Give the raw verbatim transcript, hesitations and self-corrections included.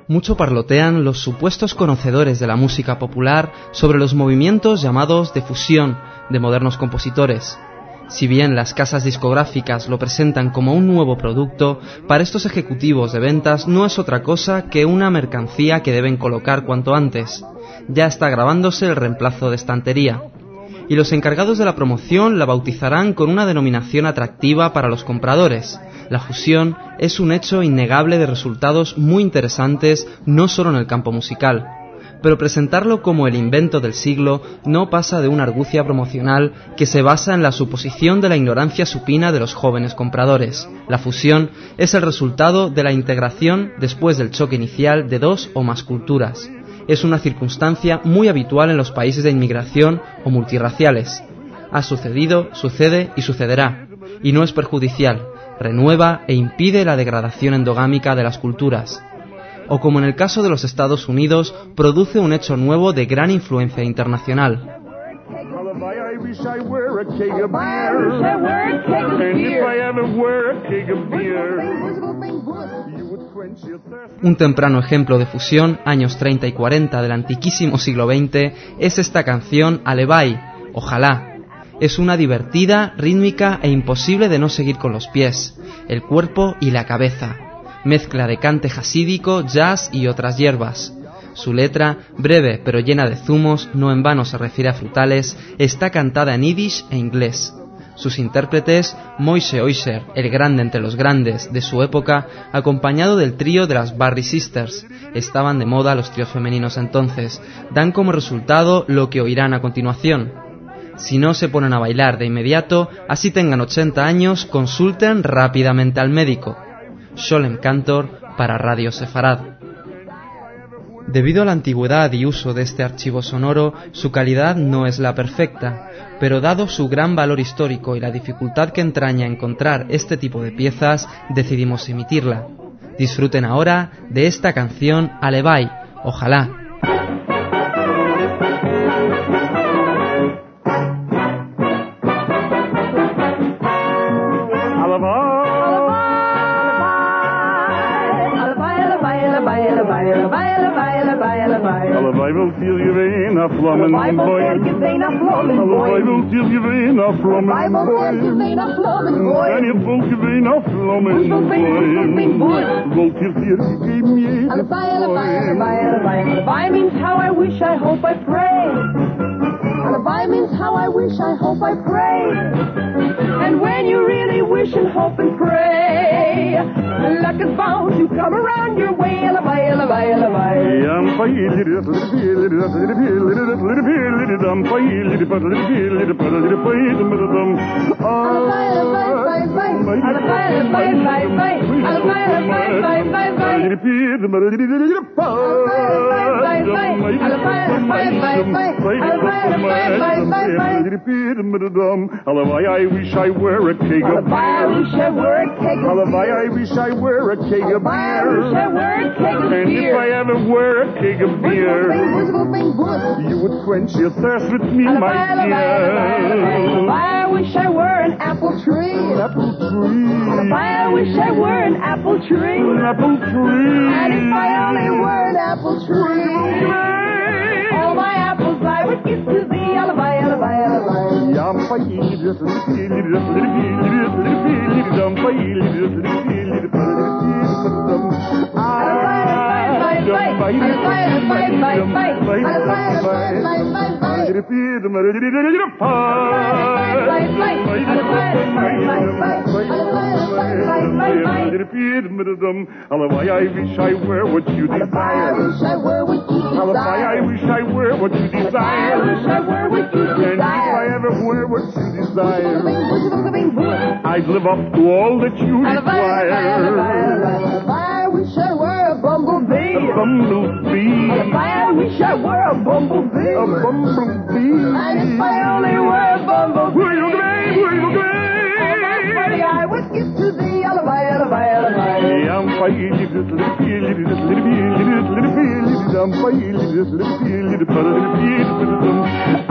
Mucho parlotean los supuestos conocedores de la música popular sobre los movimientos llamados de fusión de modernos compositores. Si bien las casas discográficas lo presentan como un nuevo producto, para estos ejecutivos de ventas no es otra cosa que una mercancía que deben colocar cuanto antes. Ya está grabándose el reemplazo de estantería. Y los encargados de la promoción la bautizarán con una denominación atractiva para los compradores. La fusión es un hecho innegable de resultados muy interesantes no solo en el campo musical. Pero presentarlo como el invento del siglo no pasa de una argucia promocional que se basa en la suposición de la ignorancia supina de los jóvenes compradores. La fusión es el resultado de la integración después del choque inicial de dos o más culturas. Es una circunstancia muy habitual en los países de inmigración o multirraciales. Ha sucedido, sucede y sucederá. Y no es perjudicial, renueva e impide la degradación endogámica de las culturas. O como en el caso de los Estados Unidos, produce un hecho nuevo de gran influencia internacional. Un temprano ejemplo de fusión, años treinta y cuarenta del antiquísimo siglo veinte, es esta canción Alevai, Ojalá. Es una divertida, rítmica e imposible de no seguir con los pies, el cuerpo y la cabeza. Mezcla de cante jasídico, jazz y otras hierbas. Su letra, breve pero llena de zumos, no en vano se refiere a frutales, está cantada en yiddish e inglés. Sus intérpretes, Moishe Oisher, el grande entre los grandes de su época, acompañado del trío de las Barry Sisters, estaban de moda los tríos femeninos entonces, dan como resultado lo que oirán a continuación. Si no se ponen a bailar de inmediato, así tengan ochenta años, consulten rápidamente al médico. Sholem Cantor para Radio Sefarad. Debido a la antigüedad y uso de este archivo sonoro, su calidad no es la perfecta, pero dado su gran valor histórico y la dificultad que entraña encontrar este tipo de piezas, decidimos emitirla. Disfruten ahora de esta canción Alevai, Ojalá. Allebei wil til je ween af vlammen boy. Allebei wil til je ween af vlammen boy. En je voelt je ween af vlammen boy. Wilt je hier gegeven je Allebei, allebei, allebei, allebei. Allebei means how I wish, I hope, I pray. Allebei means how I wish, I hope, I pray. And when you really wish and hope and pray, luck is bound to come around your way. Allebei, allebei, allebei. I'm fine, little little little little little little little I'm fine, little but little little but little fine, little dum. Allebei, allebei, allebei. Allebei, allebei, allebei. Allebei, allebei, allebei. Little pig, but little little pie. Allebei, allebei, allebei. Allebei, allebei, Little pig, little dum. Allebei, I wish I were a keg of Allebei, I wish I were a keg of Allebei, I wish I were a keg of Allebei, I wish I were a keg of And if I ever were a keg of beer, you would quench your thirst with me, my dear. I wish I were an apple tree. An apple tree. I wish I were an apple tree. An apple tree. And if I only were an apple tree, all my apples I would give to thee. Allebei, allebei, allebei. Yum, fi, little, little, little, little, little, little, dum, fi, little, little, little, little, dum. Allebei, I wish I were what you desire. Allebei, I wish I were what you desire. And if I ever were what you desire, I'd live up to all that you require. I wish I were a bumblebee. A bumblebee. I wish I were a bumblebee. A bumblebee. And if I only were a bumblebee, Will you grave? Will you grave? I would give to thee. Allebei, allebei, allebei. I'm fine, little, little, little, little, little, little, little, little, I'm fine, little, little, little, little, little, little,